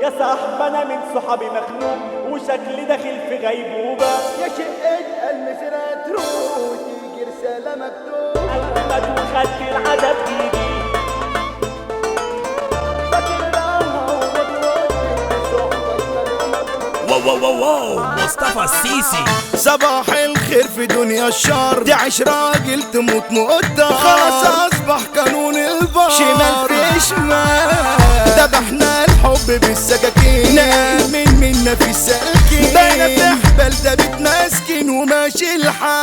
يا صاحب انا من صحابي مخنوق وشكلي داخل في غيبوبة. يا شقة المسيرة تروح وتيجي رسالة مكتوبة قلبك وخدت العذاب ايدي واو مصطفى السيسي. صباح الخير في دنيا الشر، تعيش راجل تموت مقدر، خلاص اصبح قانون البر، شمال في شمال ذبحنا الحب بالسكاكين، نامن منا في السكين، بقينا بنحبل ده بتمسكن وماشي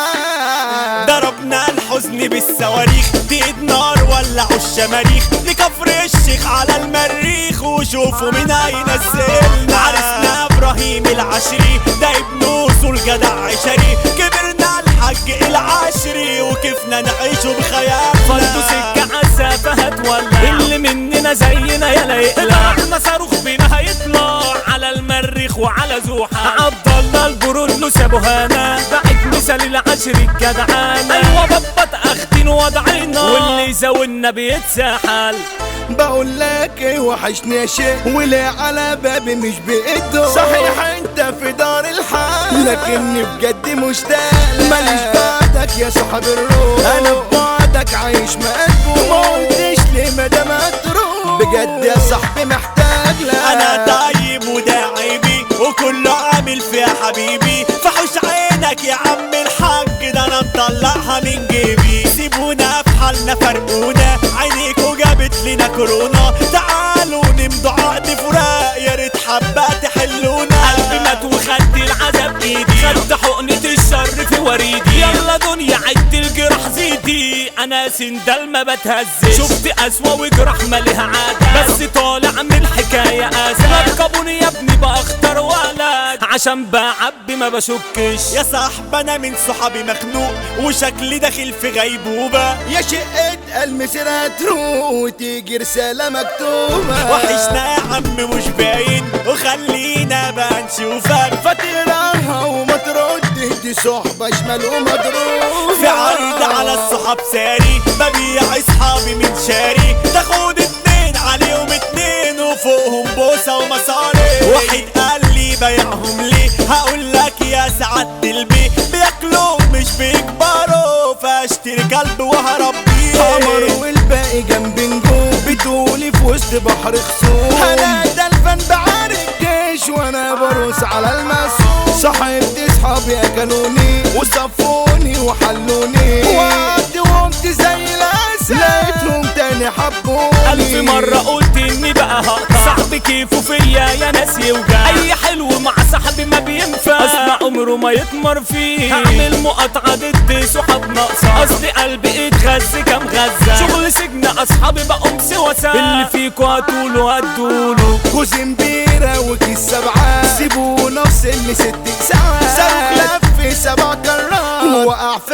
الحال، ضربنا الحزن بالصواريخ، دقيق نار ولعوا الشماريخ، لكفر الشيخ على المريخ وشوفوا مين هينزلنا. عرسنا ابراهيم العشري ده ابن وصول جدع عشري، كبرنا الحج العشري وكيفنا نعيشه بخيالنا. فرضوا سكة عالسافة هتولع، اللي مننا زينا يلا يقلع، احنا صاروخ بينا هيطلع على المريخ وعلى زوحة. عبد الله البرولو سابوا هنا، بعت مثال العشري الجدعانة، ايوه بابا اختين وضعنا واللي يزاولنا بيتساحل. بقول لك ايه وحشني يا شيخ، ولا على بابي مش بإيده، صحيح انت في دار الحال لكني بجد مشتاق، ماليش بعدك يا صاحب الروح، انا ببعدك عايش مقلوب، ما قلتش ليه مادام هتروح، بجد يا صاحبي محتاج لك. انا طيب وده عيبي وكله عامل فيها حبيبي، فحوش عينك يا عم الحاج ده انا مطلعها من جيبي. سيبونا في حالنا فرقونا، عينيكوا جابت لنا كورونا، تعالوا نمضوا عقد فراق يا ريت حبة تحلونا. قلبي مات وخدت العذاب ايدي، خدت حقنة الشر في وريدي، يلا دنيا عد الجراح زيدي، انا سندال ما بتهزش، شفت اسوا وجراح مالها عادة، بس طالع من الحكاية اسى، ركبوني يا ابني باختار ولد عشان بعبي ما بشكش. يا صاحب انا من صحابي مخنوق وشكلي داخل في غيبوبة. يا شقة المسيرة تروح وتيجي رسالة مكتوبة، وحشنا يا عم مش باين وخلينا بقى نشوفك، فتقراها وما ترد دي صحبة شمال ومضروب، في عرض على الصحاب ساري ببيع اصحابي من شاري، تاخد اتنين عليهم اتنين وفوقهم بوسة ومصاري. واحد قال لي بيعهم ليه، هقول لك يا سعادة البي، بياكلوا مش بيكبروا فاشتري كلب وهربيه، قمر والباقي جنب نجوم، بتقولي في وسط بحر خصوم، انا ده الفن بعارف جيش وانا برقص على المسوق، صاحبتي صحابي اكلوني وصفوني وحلوني، وقعدت زي الاسد لقيتهم تاني حبوني. ألف مرة قلت إني بقى هقطع، صاحبي كيفه فيا يا ناس يوجع، أي حلو مع صاحبي ما بينفع، أصل عمره ما يتمر فيه، هعمل مقاطعة ضد صحاب ناقصة، أصل قلبي اتغذى كام غزة، شغل سجن أصحابي بقوم سواسة، اللي فيكوا هتقولوا هتقولوا جوز امبيرة وكيس سبعة، سيبونا في سن 6 ساعات، صاروخ لف 7 كرات وقع في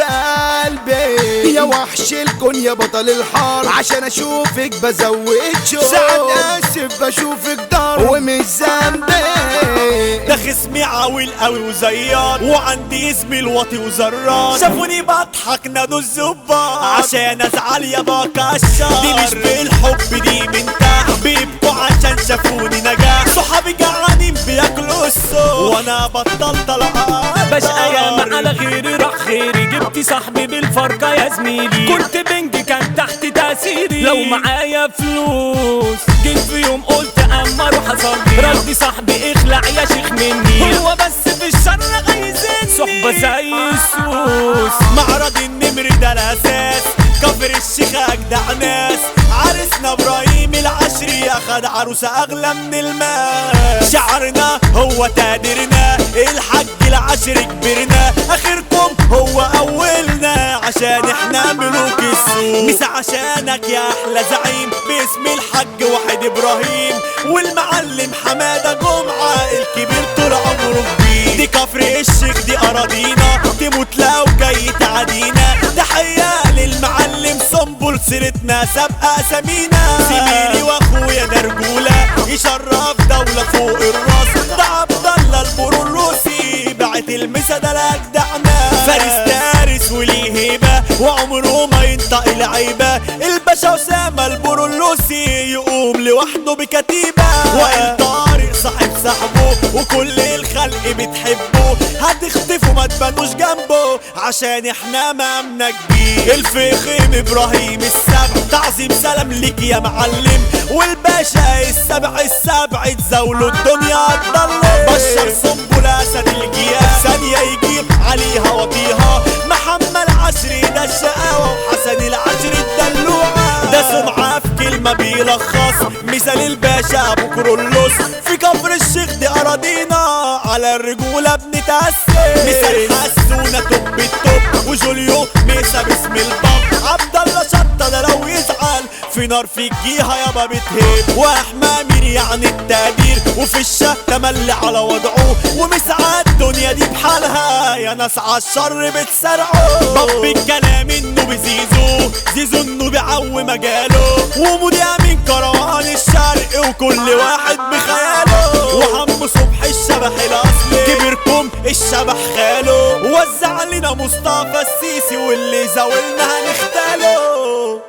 قلبي، يا وحش الكون يا بطل الحار، عشان اشوفك بزود شوق، ساعات اسف بشوفك دار ومش ذنبي، ده خصمي عاول قوي وزيار وعندي اسمي الواطي وزرار، شافوني بضحك نادوا الزبار عشان ازعل يا بكشر، دي مش بالحب دي من تحت، بيبكوا عشان شافوني نجاح، صحابي جعانين بياكلوا السوق وانا بطلت العقار، بشقى ياما على غيري راح خيري، جبت صاحبي بالفرقة يا زميلي، كنت بنج كان تحت تأثيري، لو معايا فلوس جيت في يوم قلت اما اروح اصلي، ردي صاحبي اخلع يا شيخ مني، هو بس في الشر غيظني، صحبة زي السوس، معرض النمر ده الاساس، كفر الشيخ اجدع ناس، عرسنا ابراهيم العشري اخد عروسه اغلى من الماء، شعرنا هو تقديرنا الحاج العشري كبرنا، اخركم هو اولنا عشان احنا ملوك السوق، مس عشانك يا احلى زعيم باسم الحاج واحد ابراهيم، والمعلم حماده جمعه الكبير طول عمره كبير، دي كفر الشيخ دي اراضينا، تموت لو جاي تعادينا، تحيه للمعلم سنبل سيرتنا سابقه اسامينا، زميلي واخويا ده رجوله يشرف دوله فوق الراس، ده عبد الله البرولوسي بعت المسا ده لاجدعنا، فارس دارس وليه هيبه وعمره ما ينطق العيبه، الباشا اسامه البرولوسي يقوم لوحده بكتيبه، وائل طارق صاحبه وكل الخلق بتحبه، هتختفوا ما تبانوش جنبه عشان احنا مامنا كبير. الفخم ابراهيم السبع تعظيم سلام ليك يا معلم، والباشا السبع تزاولوا الدنيا تضلم. بشر سنبل اسد الجياد ثانية يجيب عليها وطيها، محمد عشري ده الشقاوة وحسن العشري الدلوعة، ده سمعة في كلمة بيلخص مثال الباشا ابو كرولوس. في كفر الشيخ دي اراضينا على الرجولة بنتأسس، مثال حسونة توب التوب وجوليو ميسا باسم الباب، عبد الله شطة ده لو يزعل في نار في الجيهة يابا بتهب، واحمامير يعني التقدير وفي الشه تملي على وضعه، ومسعى الدنيا دي بحالها يا ناس عالشر بتسرعوا. طب الكلام انه زيزو انه بيعوي مجاله، ومذيع من كروان الشرق وكل واحد بخياله، وعم صبح الشبح الاصلي كبيركم الشبح خاله، وزع لنا مصطفى السيسي واللي زاولنا هنختاله.